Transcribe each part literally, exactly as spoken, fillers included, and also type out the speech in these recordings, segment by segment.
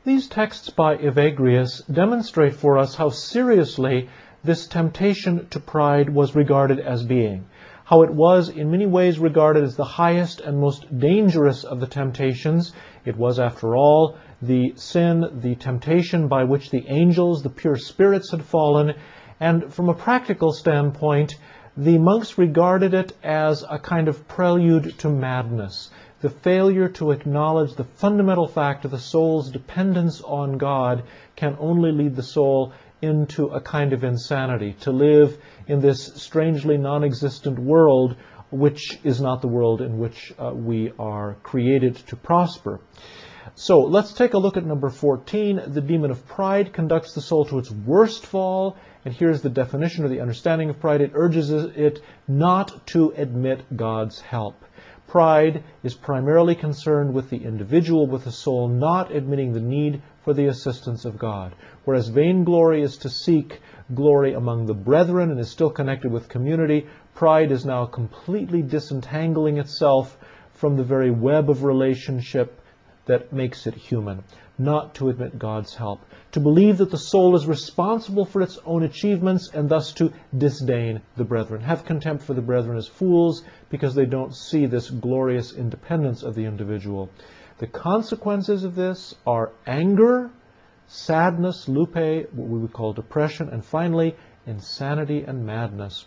These texts by Evagrius demonstrate for us how seriously this temptation to pride was regarded as being, how it was in many ways regarded as the highest and most dangerous of the temptations. It was, after all, the sin, the temptation by which the angels, the pure spirits, had fallen, and from a practical standpoint, the monks regarded it as a kind of prelude to madness, the failure to acknowledge the fundamental fact of the soul's dependence on God can only lead the soul into a kind of insanity, to live in this strangely non-existent world which is not the world in which uh, we are created to prosper. So let's take a look at number fourteen. The demon of pride conducts the soul to its worst fall, and here's the definition or the understanding of pride. It urges it not to admit God's help. Pride is primarily concerned with the individual, with the soul not admitting the need for the assistance of God. Whereas vainglory is to seek glory among the brethren and is still connected with community, pride is now completely disentangling itself from the very web of relationship that makes it human. Not to admit God's help. To believe that the soul is responsible for its own achievements and thus to disdain the brethren. Have contempt for the brethren as fools because they don't see this glorious independence of the individual. The consequences of this are anger, sadness, lupe, what we would call depression, and finally, insanity and madness.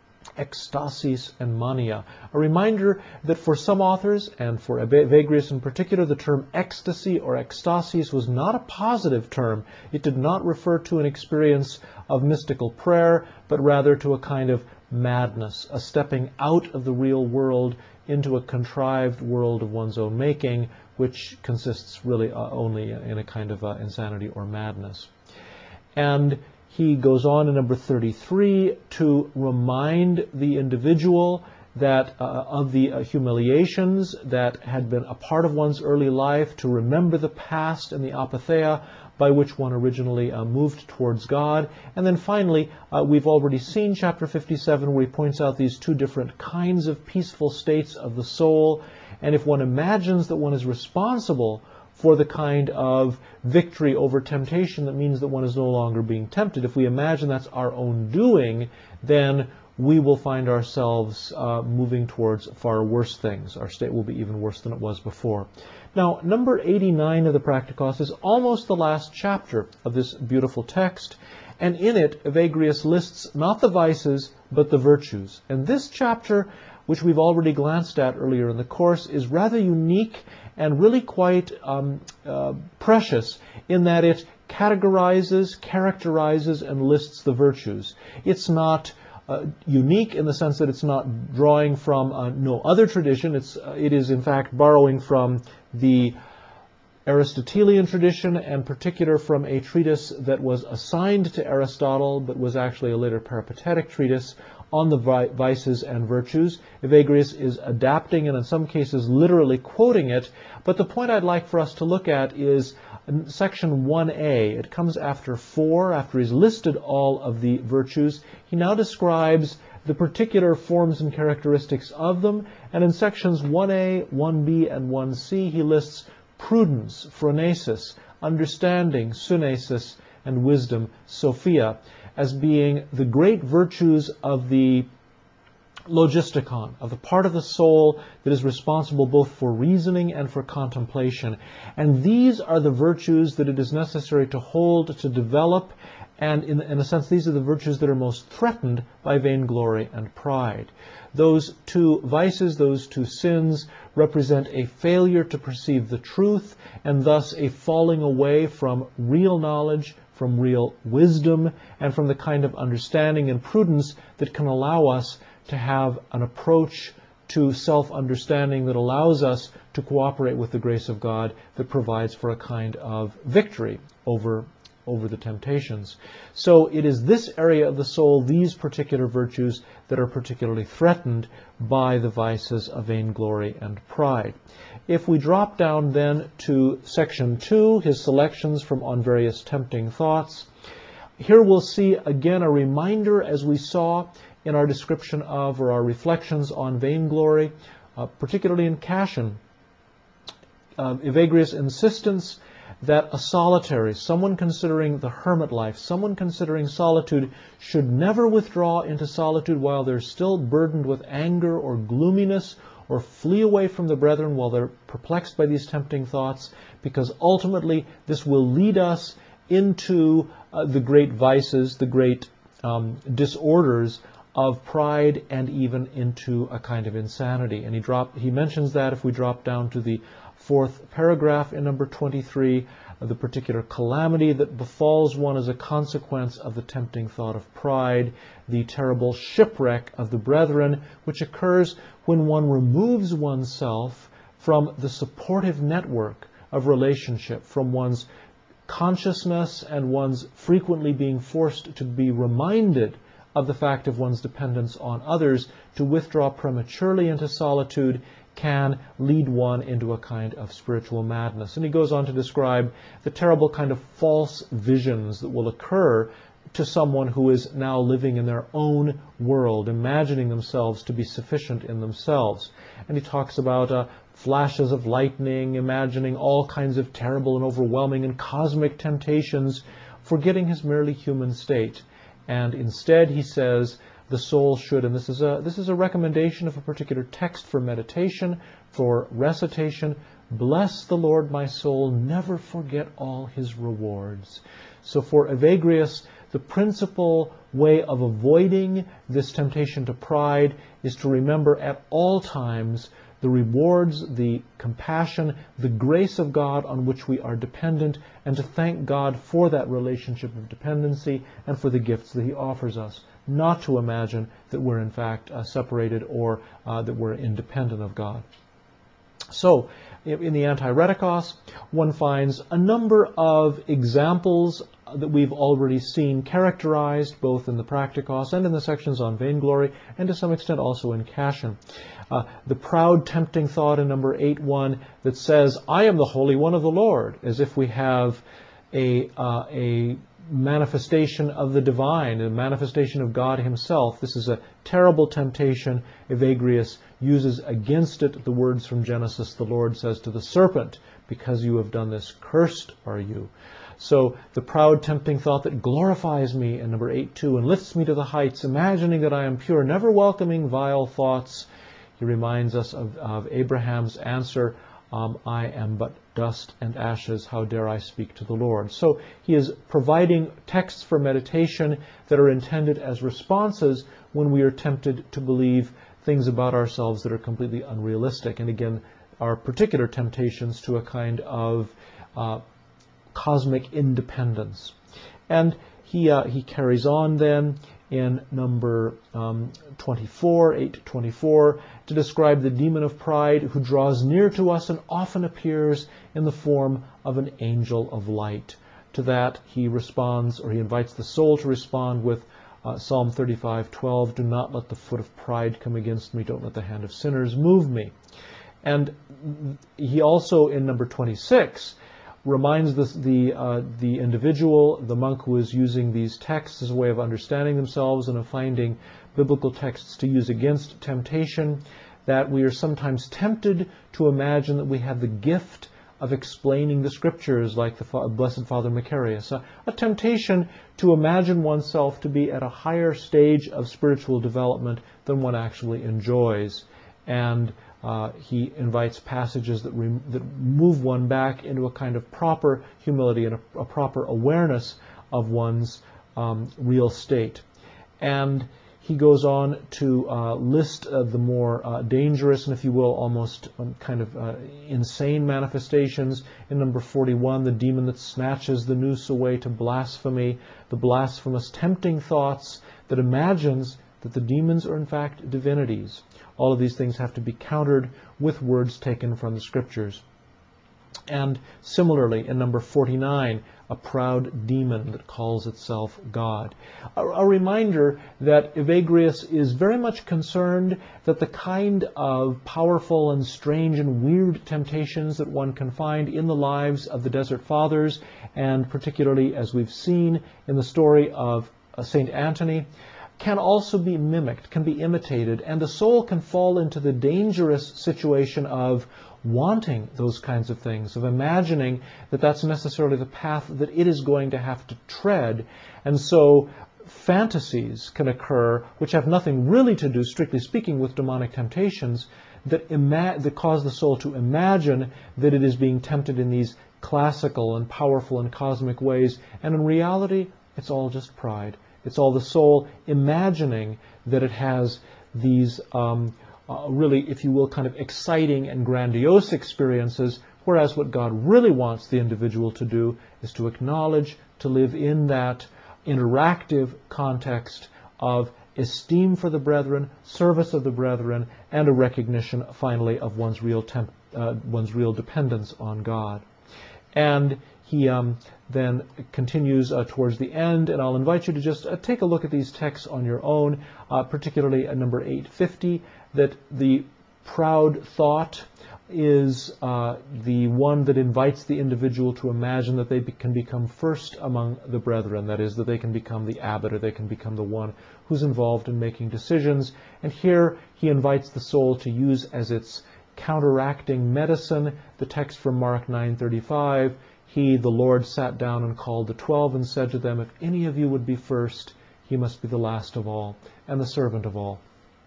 Ecstasis and mania. A reminder that for some authors, and for Evagrius in particular, the term ecstasy or ecstasis was not a positive term. It did not refer to an experience of mystical prayer, but rather to a kind of madness, a stepping out of the real world into a contrived world of one's own making, which consists really uh, only in a kind of uh, insanity or madness. And he goes on in number thirty-three to remind the individual that uh, of the uh, humiliations that had been a part of one's early life, to remember the past and the apatheia by which one originally uh, moved towards God. And then finally, uh, we've already seen chapter fifty-seven where he points out these two different kinds of peaceful states of the soul. And if one imagines that one is responsible for the kind of victory over temptation, that means that one is no longer being tempted. If we imagine that's our own doing, then we will find ourselves uh, moving towards far worse things. Our state will be even worse than it was before. Now, number eighty-nine of the Practicos is almost the last chapter of this beautiful text, and in it, Evagrius lists not the vices, but the virtues. And this chapter, which we've already glanced at earlier in the course, is rather unique and really quite um, uh, precious in that it categorizes, characterizes, and lists the virtues. It's not uh, unique in the sense that it's not drawing from uh, no other tradition. It's, uh, it is, in fact, borrowing from the Aristotelian tradition, and particular from a treatise that was assigned to Aristotle, but was actually a later peripatetic treatise on the vices and virtues. Evagrius is adapting and in some cases literally quoting it, but the point I'd like for us to look at is section one A. It comes after four, after he's listed all of the virtues. He now describes the particular forms and characteristics of them, and in sections one A, one B, and one C, he lists prudence, phronesis, understanding, sunesis, and wisdom, sophia, as being the great virtues of the logistikon, of the part of the soul that is responsible both for reasoning and for contemplation. And these are the virtues that it is necessary to hold, to develop, and in, in a sense, these are the virtues that are most threatened by vainglory and pride. Those two vices, those two sins, represent a failure to perceive the truth, and thus a falling away from real knowledge, from real wisdom, and from the kind of understanding and prudence that can allow us to have an approach to self-understanding that allows us to cooperate with the grace of God, that provides for a kind of victory over over the temptations. So it is this area of the soul, these particular virtues, that are particularly threatened by the vices of vainglory and pride. If we drop down then to section two, his selections from On Various Tempting Thoughts, here we'll see again a reminder, as we saw in our description of, or our reflections on vainglory, uh, particularly in Cassion, uh, Evagrius' insistence that a solitary, someone considering the hermit life, someone considering solitude, should never withdraw into solitude while they're still burdened with anger or gloominess, or flee away from the brethren while they're perplexed by these tempting thoughts, because ultimately this will lead us into uh, the great vices, the great um, disorders of pride, and even into a kind of insanity. And he drop, he mentions that if we drop down to the fourth paragraph in number twenty-three, uh, the particular calamity that befalls one as a consequence of the tempting thought of pride, the terrible shipwreck of the brethren, which occurs when one removes oneself from the supportive network of relationship, from one's consciousness and one's frequently being forced to be reminded of the fact of one's dependence on others. To withdraw prematurely into solitude can lead one into a kind of spiritual madness. And he goes on to describe the terrible kind of false visions that will occur to someone who is now living in their own world, imagining themselves to be sufficient in themselves. And he talks about uh, flashes of lightning, imagining all kinds of terrible and overwhelming and cosmic temptations, forgetting his merely human state. And instead, he says, the soul should, and this is a this is a recommendation of a particular text for meditation, for recitation, bless the Lord, my soul, never forget all his rewards. So for Evagrius, the principal way of avoiding this temptation to pride is to remember at all times the rewards, the compassion, the grace of God on which we are dependent, and to thank God for that relationship of dependency and for the gifts that he offers us. Not to imagine that we're in fact uh, separated or uh, that we're independent of God. So, in the Anti-Reticos, one finds a number of examples that we've already seen characterized both in the Practicos and in the sections on vainglory, and to some extent also in Cassian. Uh, the proud, tempting thought in number eight one that says, I am the Holy One of the Lord, as if we have a, uh, a manifestation of the divine, a manifestation of God himself. This is a terrible temptation. Evagrius uses against it the words from Genesis. The Lord says to the serpent, because you have done this, cursed are you. So the proud, tempting thought that glorifies me in number eight two and lifts me to the heights, imagining that I am pure, never welcoming vile thoughts. He reminds us of, of Abraham's answer, Um, I am but dust and ashes, how dare I speak to the Lord? So he is providing texts for meditation that are intended as responses when we are tempted to believe things about ourselves that are completely unrealistic. And again, are particular temptations to a kind of uh, cosmic independence. And he, uh, he carries on then in number um, twenty-four, eight to twenty-four, to describe the demon of pride who draws near to us and often appears in the form of an angel of light. To that he responds, or he invites the soul to respond with uh, Psalm thirty-five twelve, do not let the foot of pride come against me, don't let the hand of sinners move me. And he also, in number twenty-six, reminds the the, uh, the individual, the monk who is using these texts as a way of understanding themselves and of finding biblical texts to use against temptation, that we are sometimes tempted to imagine that we have the gift of explaining the Scriptures, like the Fa- Blessed Father Macarius. A, a temptation to imagine oneself to be at a higher stage of spiritual development than one actually enjoys. And Uh, he invites passages that, re- that move one back into a kind of proper humility and a, a proper awareness of one's um, real state. And he goes on to uh, list uh, the more uh, dangerous and, if you will, almost um, kind of uh, insane manifestations. In number forty-one, the demon that snatches the noose away to blasphemy, the blasphemous tempting thoughts that imagines that the demons are in fact divinities. All of these things have to be countered with words taken from the Scriptures. And similarly, in number forty-nine, a proud demon that calls itself God. A, a reminder that Evagrius is very much concerned that the kind of powerful and strange and weird temptations that one can find in the lives of the Desert Fathers, and particularly, as we've seen in the story of uh, Saint Anthony, can also be mimicked, can be imitated, and the soul can fall into the dangerous situation of wanting those kinds of things, of imagining that that's necessarily the path that it is going to have to tread. And so fantasies can occur which have nothing really to do, strictly speaking, with demonic temptations, that, ima- that cause the soul to imagine that it is being tempted in these classical and powerful and cosmic ways, and in reality, it's all just pride. It's all the soul imagining that it has these um, uh, really, if you will, kind of exciting and grandiose experiences, whereas what God really wants the individual to do is to acknowledge, to live in that interactive context of esteem for the brethren, service of the brethren, and a recognition, finally, of one's real temp, uh, one's real dependence on God. And he um, then continues uh, towards the end, and I'll invite you to just uh, take a look at these texts on your own, uh, particularly at number eight fifty, that the proud thought is uh, the one that invites the individual to imagine that they be- can become first among the brethren, that is, that they can become the abbot, or they can become the one who's involved in making decisions. And here he invites the soul to use as its counteracting medicine the text from Mark nine thirty-five. He, the Lord, sat down and called the twelve and said to them, if any of you would be first, he must be the last of all and the servant of all.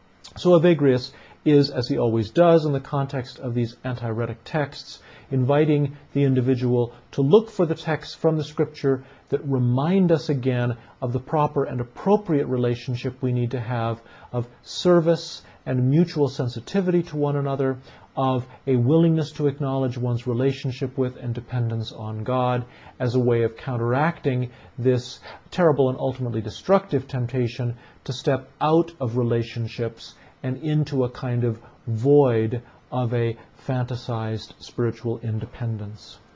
So Evagrius is, as he always does in the context of these antiretic texts, inviting the individual to look for the texts from the Scripture that remind us again of the proper and appropriate relationship we need to have of service and mutual sensitivity to one another, of a willingness to acknowledge one's relationship with and dependence on God as a way of counteracting this terrible and ultimately destructive temptation to step out of relationships and into a kind of void of a fantasized spiritual independence.